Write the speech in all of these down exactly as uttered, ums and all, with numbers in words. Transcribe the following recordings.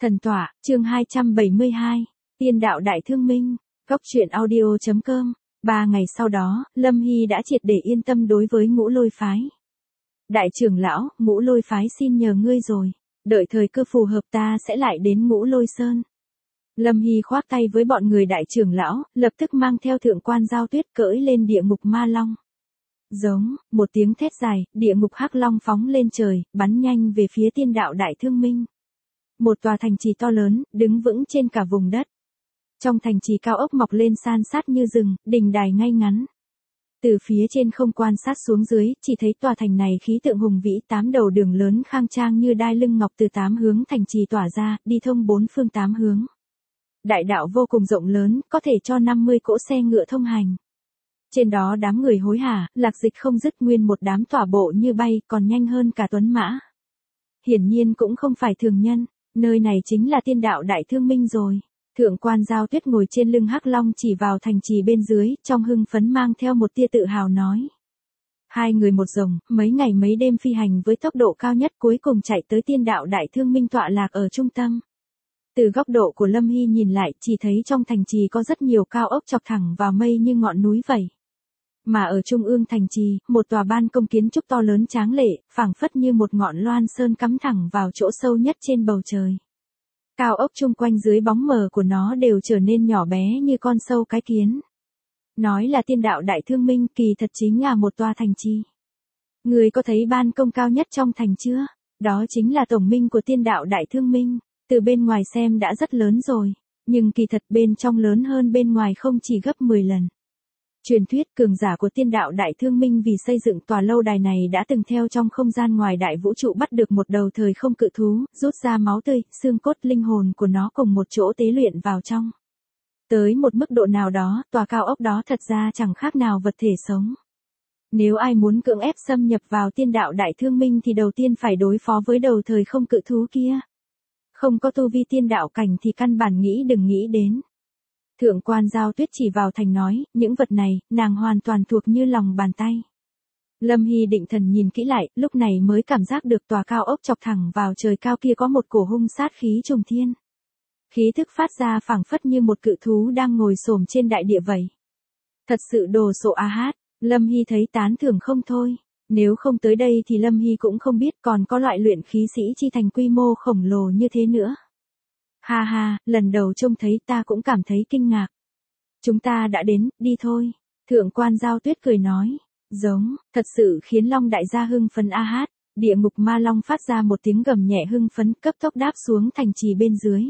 Thần tọa, chương hai trăm bảy mươi hai, Tiên đạo đại thương minh, góc truyện audio chấm com. Ba ngày sau đó, Lâm Hy đã triệt để yên tâm đối với Ngũ Lôi phái. Đại trưởng lão, Ngũ Lôi phái xin nhờ ngươi rồi, đợi thời cơ phù hợp ta sẽ lại đến Ngũ Lôi Sơn. Lâm Hy khoác tay với bọn người đại trưởng lão, lập tức mang theo thượng quan Giao Tuyết cưỡi lên địa ngục ma long. Giống, một tiếng thét dài, địa ngục hắc long phóng lên trời, bắn nhanh về phía tiên đạo đại thương minh. Một tòa thành trì to lớn, đứng vững trên cả vùng đất. Trong thành trì cao ốc mọc lên san sát như rừng, đình đài ngay ngắn. Từ phía trên không quan sát xuống dưới, chỉ thấy tòa thành này khí tượng hùng vĩ, tám đầu đường lớn khang trang như đai lưng ngọc từ tám hướng thành trì tỏa ra, đi thông bốn phương tám hướng. Đại đạo vô cùng rộng lớn, có thể cho năm mươi cỗ xe ngựa thông hành. Trên đó đám người hối hả, lạc dịch không dứt, nguyên một đám tỏa bộ như bay, còn nhanh hơn cả tuấn mã. Hiển nhiên cũng không phải thường nhân, nơi này chính là tiên đạo đại thương minh rồi. Thượng quan Giao Tuyết ngồi trên lưng hắc long chỉ vào thành trì bên dưới, trong hưng phấn mang theo một tia tự hào nói. Hai người một rồng, mấy ngày mấy đêm phi hành với tốc độ cao nhất, cuối cùng chạy tới tiên đạo đại thương minh tọa lạc ở trung tâm. Từ góc độ của Lâm Hy nhìn lại, chỉ thấy trong thành trì có rất nhiều cao ốc chọc thẳng vào mây như ngọn núi vậy. Mà ở trung ương thành trì, một tòa ban công kiến trúc to lớn tráng lệ, phảng phất như một ngọn loan sơn cắm thẳng vào chỗ sâu nhất trên bầu trời. Cao ốc chung quanh dưới bóng mờ của nó đều trở nên nhỏ bé như con sâu cái kiến. Nói là tiên đạo đại thương minh, kỳ thật chính là một tòa thành trì. Người có thấy ban công cao nhất trong thành chưa? Đó chính là tổng minh của tiên đạo đại thương minh. Từ bên ngoài xem đã rất lớn rồi, nhưng kỳ thật bên trong lớn hơn bên ngoài không chỉ gấp mười lần. Truyền thuyết cường giả của tiên đạo đại thương minh vì xây dựng tòa lâu đài này đã từng theo trong không gian ngoài đại vũ trụ bắt được một đầu thời không cự thú, rút ra máu tươi, xương cốt, linh hồn của nó cùng một chỗ tế luyện vào trong. Tới một mức độ nào đó, tòa cao ốc đó thật ra chẳng khác nào vật thể sống. Nếu ai muốn cưỡng ép xâm nhập vào tiên đạo đại thương minh thì đầu tiên phải đối phó với đầu thời không cự thú kia. Không có tu vi tiên đạo cảnh thì căn bản nghĩ đừng nghĩ đến. Thượng quan Giao Tuyết chỉ vào thành nói, những vật này, nàng hoàn toàn thuộc như lòng bàn tay. Lâm Hy định thần nhìn kỹ lại, lúc này mới cảm giác được tòa cao ốc chọc thẳng vào trời cao kia có một cổ hung sát khí trùng thiên. Khí thức phát ra phảng phất như một cự thú đang ngồi xổm trên đại địa vậy. Thật sự đồ sộ a hát, Lâm Hy thấy tán thưởng không thôi. Nếu không tới đây thì Lâm Hy cũng không biết còn có loại luyện khí sĩ chi thành quy mô khổng lồ như thế nữa. Ha ha, lần đầu trông thấy ta cũng cảm thấy kinh ngạc. Chúng ta đã đến, đi thôi. Thượng quan Giao Tuyết cười nói. Giống, thật sự khiến Long đại gia hưng phấn a hát. Địa ngục ma long phát ra một tiếng gầm nhẹ hưng phấn, cấp tốc đáp xuống thành trì bên dưới.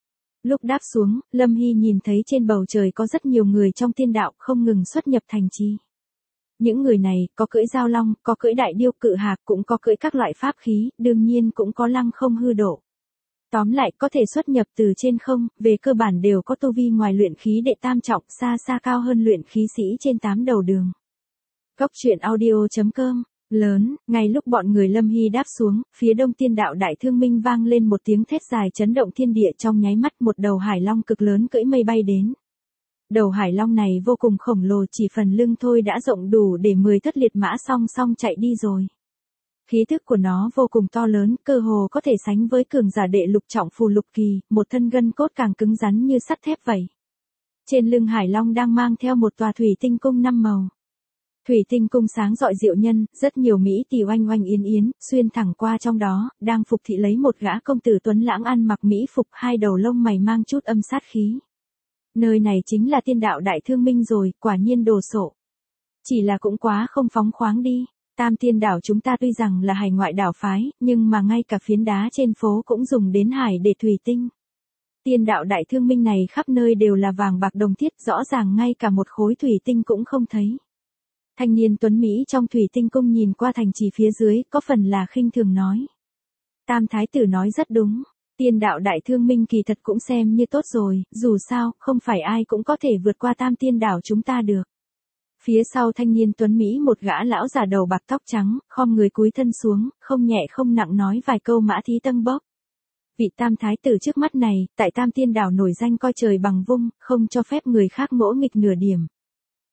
Lúc đáp xuống, Lâm Hy nhìn thấy trên bầu trời có rất nhiều người trong tiên đạo không ngừng xuất nhập thành trì. Những người này, có cưỡi giao long, có cưỡi đại điêu cự hạc, cũng có cưỡi các loại pháp khí, đương nhiên cũng có lăng không hư độ. Tóm lại, có thể xuất nhập từ trên không, về cơ bản đều có tu vi ngoài luyện khí đệ tam trọng, xa xa cao hơn luyện khí sĩ trên tám đầu đường. Góc truyện audio chấm com, lớn, ngay lúc bọn người Lâm Hy đáp xuống, phía đông tiên đạo đại thương minh vang lên một tiếng thét dài chấn động thiên địa, trong nháy mắt một đầu hải long cực lớn cưỡi mây bay đến. Đầu hải long này vô cùng khổng lồ, chỉ phần lưng thôi đã rộng đủ để mười thất liệt mã song song chạy đi rồi. Khí thức của nó vô cùng to lớn, cơ hồ có thể sánh với cường giả đệ lục trọng phù lục kỳ, một thân gân cốt càng cứng rắn như sắt thép vậy. Trên lưng hải long đang mang theo một tòa thủy tinh cung năm màu. Thủy tinh cung sáng rọi diệu nhân, rất nhiều mỹ tỳ oanh oanh yến yến, xuyên thẳng qua trong đó, đang phục thị lấy một gã công tử tuấn lãng ăn mặc mỹ phục, hai đầu lông mày mang chút âm sát khí. Nơi này chính là tiên đạo đại thương minh rồi, quả nhiên đồ sộ. Chỉ là cũng quá không phóng khoáng đi. Tam tiên đảo chúng ta tuy rằng là hải ngoại đảo phái, nhưng mà ngay cả phiến đá trên phố cũng dùng đến hải để thủy tinh. Tiên đạo đại thương minh này khắp nơi đều là vàng bạc đồng thiết, rõ ràng ngay cả một khối thủy tinh cũng không thấy. Thanh niên tuấn Mỹ trong thủy tinh cung nhìn qua thành trì phía dưới, có phần là khinh thường nói. Tam thái tử nói rất đúng. Tiên đạo đại thương minh kỳ thật cũng xem như tốt rồi, dù sao, không phải ai cũng có thể vượt qua tam tiên đảo chúng ta được. Phía sau thanh niên tuấn Mỹ một gã lão già đầu bạc tóc trắng, khom người cúi thân xuống, không nhẹ không nặng nói vài câu mã thí tân bốc. Vị tam thái tử trước mắt này, tại tam tiên đảo nổi danh coi trời bằng vung, không cho phép người khác ngỗ nghịch nửa điểm.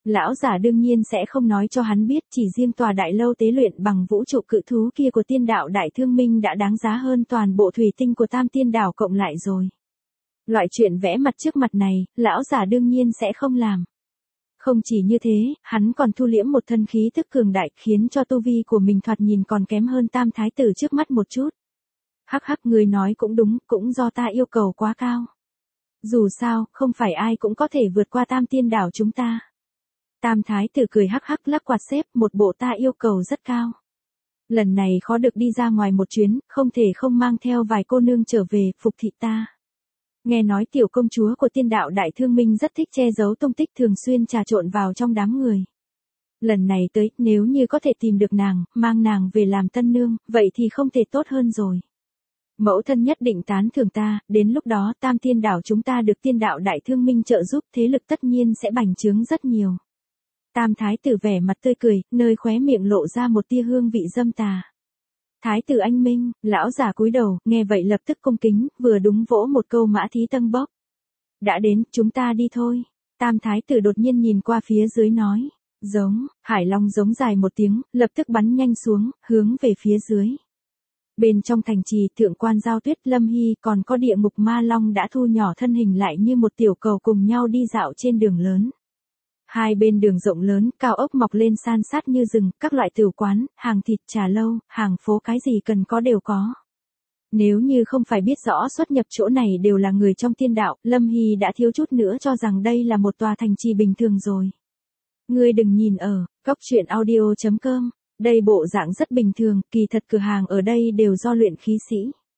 Lão giả đương nhiên sẽ không nói cho hắn biết, chỉ riêng tòa đại lâu tế luyện bằng vũ trụ cự thú kia của tiên đạo đại thương minh đã đáng giá hơn toàn bộ thủy tinh của tam tiên đảo cộng lại rồi. Loại chuyện vẽ mặt trước mặt này, lão giả đương nhiên sẽ không làm. Không chỉ như thế, hắn còn thu liễm một thân khí tức cường đại, khiến cho tu vi của mình thoạt nhìn còn kém hơn tam thái tử trước mắt một chút. Hắc hắc, người nói cũng đúng, cũng do ta yêu cầu quá cao. Dù sao, không phải ai cũng có thể vượt qua tam tiên đảo chúng ta. Tam thái tử cười hắc hắc lắc quạt xếp, một bộ ta yêu cầu rất cao. Lần này khó được đi ra ngoài một chuyến, không thể không mang theo vài cô nương trở về, phục thị ta. Nghe nói tiểu công chúa của tiên đạo đại thương minh rất thích che giấu tung tích, thường xuyên trà trộn vào trong đám người. Lần này tới, nếu như có thể tìm được nàng, mang nàng về làm tân nương, vậy thì không thể tốt hơn rồi. Mẫu thân nhất định tán thưởng ta, đến lúc đó tam tiên đảo chúng ta được tiên đạo đại thương minh trợ giúp, thế lực tất nhiên sẽ bành trướng rất nhiều. Tam thái tử vẻ mặt tươi cười, nơi khóe miệng lộ ra một tia hương vị dâm tà. Thái tử anh minh, lão giả cúi đầu, nghe vậy lập tức cung kính, vừa đúng vỗ một câu mã thí tân bốc. Đã đến, chúng ta đi thôi. Tam thái tử đột nhiên nhìn qua phía dưới nói. Giống, hải long giống dài một tiếng, lập tức bắn nhanh xuống, hướng về phía dưới. Bên trong thành trì, thượng quan Giao Tuyết, Lâm Hy còn có địa ngục ma long đã thu nhỏ thân hình lại như một tiểu cầu cùng nhau đi dạo trên đường lớn. Hai bên đường rộng lớn, cao ốc mọc lên san sát như rừng, các loại tửu quán, hàng thịt, trà lâu, hàng phố, cái gì cần có đều có. Nếu như không phải biết rõ xuất nhập chỗ này đều là người trong tiên đạo, Lâm Hy đã thiếu chút nữa cho rằng đây là một tòa thành trì bình thường rồi. Ngươi đừng nhìn ở góc truyện audio chấm com, đây bộ dạng rất bình thường, kỳ thật cửa hàng ở đây đều do luyện khí sĩ.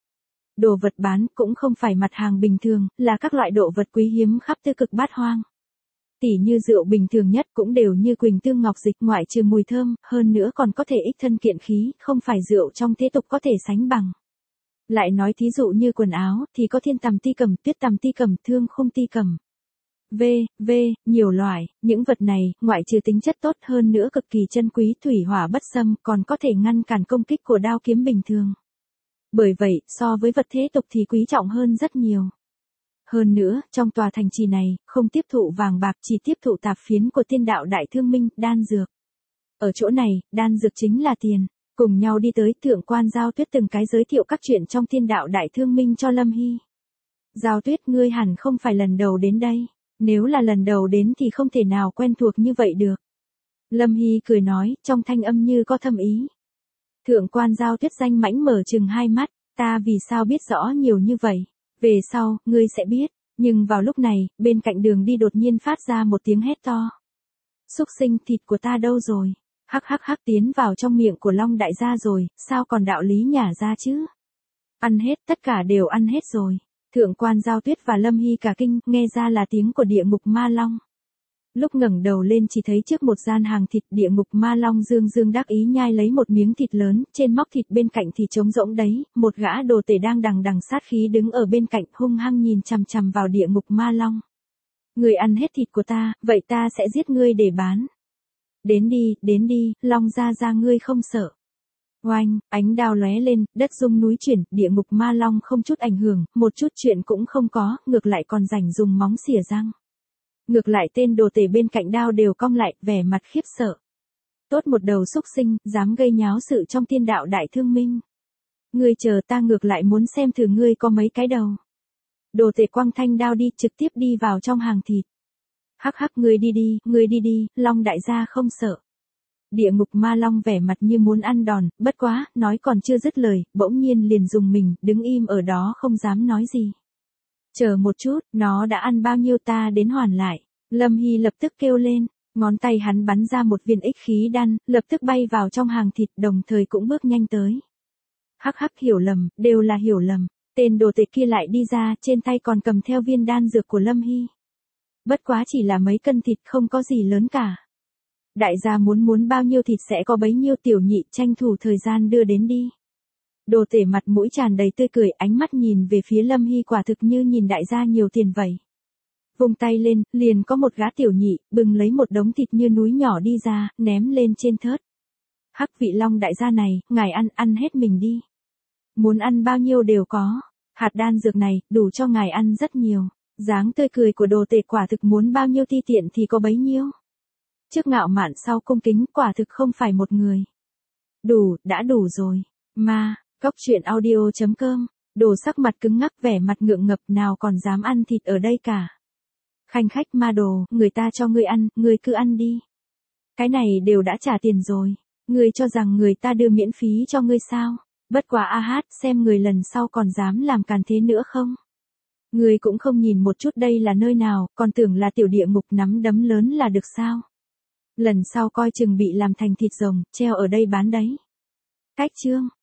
Đồ vật bán cũng không phải mặt hàng bình thường, là các loại đồ vật quý hiếm khắp tứ cực bát hoang. Tỉ như rượu bình thường nhất cũng đều như quỳnh tương ngọc dịch, ngoại trừ mùi thơm, hơn nữa còn có thể ích thân kiện khí, không phải rượu trong thế tục có thể sánh bằng. Lại nói thí dụ như quần áo, thì có thiên tầm ti cầm, tuyết tầm ti cầm, thương khung ti cầm. V, V, nhiều loại, những vật này, ngoại trừ tính chất tốt hơn nữa cực kỳ chân quý, thủy hỏa bất xâm, còn có thể ngăn cản công kích của đao kiếm bình thường. Bởi vậy, so với vật thế tục thì quý trọng hơn rất nhiều. Hơn nữa, trong tòa thành trì này, không tiếp thụ vàng bạc, chỉ tiếp thụ tạp phiến của tiên đạo đại thương minh, đan dược. Ở chỗ này, đan dược chính là tiền. Cùng nhau đi tới, thượng quan Giao Tuyết từng cái giới thiệu các chuyện trong tiên đạo đại thương minh cho Lâm Hy. Giao Tuyết, ngươi hẳn không phải lần đầu đến đây. Nếu là lần đầu đến thì không thể nào quen thuộc như vậy được. Lâm Hy cười nói, trong thanh âm như có thâm ý. Thượng quan Giao Tuyết danh mãnh mở chừng hai mắt, ta vì sao biết rõ nhiều như vậy? Về sau, ngươi sẽ biết. Nhưng vào lúc này, bên cạnh đường đi đột nhiên phát ra một tiếng hét to. Xúc sinh, thịt của ta đâu rồi? Hắc hắc hắc, tiến vào trong miệng của Long đại gia rồi, sao còn đạo lý nhả ra chứ? Ăn hết, tất cả đều ăn hết rồi. Thượng quan Giao Tuyết và Lâm Hy cả kinh, nghe ra là tiếng của địa ngục ma long. Lúc ngẩng đầu lên chỉ thấy trước một gian hàng thịt, địa ngục ma long dương dương đắc ý nhai lấy một miếng thịt lớn, trên móc thịt bên cạnh thì trống rỗng đấy, một gã đồ tể đang đằng đằng sát khí đứng ở bên cạnh, hung hăng nhìn chằm chằm vào địa ngục ma long. Người ăn hết thịt của ta, vậy ta sẽ giết ngươi để bán. Đến đi, đến đi, Long ra ra ngươi không sợ. Oanh, ánh đao lóe lên, đất rung núi chuyển, địa ngục ma long không chút ảnh hưởng, một chút chuyện cũng không có, ngược lại còn rảnh dùng móng xỉa răng. Ngược lại tên đồ tể bên cạnh đao đều cong lại, vẻ mặt khiếp sợ. Tốt một đầu xúc sinh, dám gây nháo sự trong tiên đạo đại thương minh. Ngươi chờ, ta ngược lại muốn xem thử ngươi có mấy cái đầu. Đồ tể quăng thanh đao đi, trực tiếp đi vào trong hàng thịt. Hắc hắc, ngươi đi đi, ngươi đi đi, Long đại gia không sợ. Địa ngục ma long vẻ mặt như muốn ăn đòn, bất quá, nói còn chưa dứt lời, bỗng nhiên liền dùng mình, đứng im ở đó không dám nói gì. Chờ một chút, nó đã ăn bao nhiêu ta đến hoàn lại. Lâm Hy lập tức kêu lên, ngón tay hắn bắn ra một viên ích khí đan, lập tức bay vào trong hàng thịt, đồng thời cũng bước nhanh tới. Hắc hắc, hiểu lầm, đều là hiểu lầm. Tên đồ tể kia lại đi ra, trên tay còn cầm theo viên đan dược của Lâm Hy. Bất quá chỉ là mấy cân thịt, không có gì lớn cả. Đại gia muốn muốn bao nhiêu thịt sẽ có bấy nhiêu, tiểu nhị tranh thủ thời gian đưa đến đi. Đồ tể mặt mũi tràn đầy tươi cười, ánh mắt nhìn về phía Lâm Hy quả thực như nhìn đại gia nhiều tiền vậy. Vung tay lên, liền có một gã tiểu nhị, bừng lấy một đống thịt như núi nhỏ đi ra, ném lên trên thớt. Hắc, vị Long đại gia này, ngài ăn, ăn hết mình đi. Muốn ăn bao nhiêu đều có. Hạt đan dược này, đủ cho ngài ăn rất nhiều. Dáng tươi cười của đồ tể quả thực muốn bao nhiêu ti tiện thì có bấy nhiêu. trước ngạo mạn sau cung kính, quả thực không phải một người. Đủ, đã đủ rồi. Ma, Cóc truyện audio chấm com, Đồ sắc mặt cứng ngắc vẻ mặt ngượng ngập nào còn dám ăn thịt ở đây cả. Khanh khách ma Đồ, người ta cho ngươi ăn, ngươi cứ ăn đi. Cái này đều đã trả tiền rồi. Ngươi cho rằng người ta đưa miễn phí cho ngươi sao? Bất quá a hát xem người lần sau còn dám làm càn thế nữa không? Ngươi cũng không nhìn một chút đây là nơi nào, còn tưởng là tiểu địa ngục nắm đấm lớn là được sao? Lần sau coi chừng bị làm thành thịt rồng, treo ở đây bán đấy. Cách chương.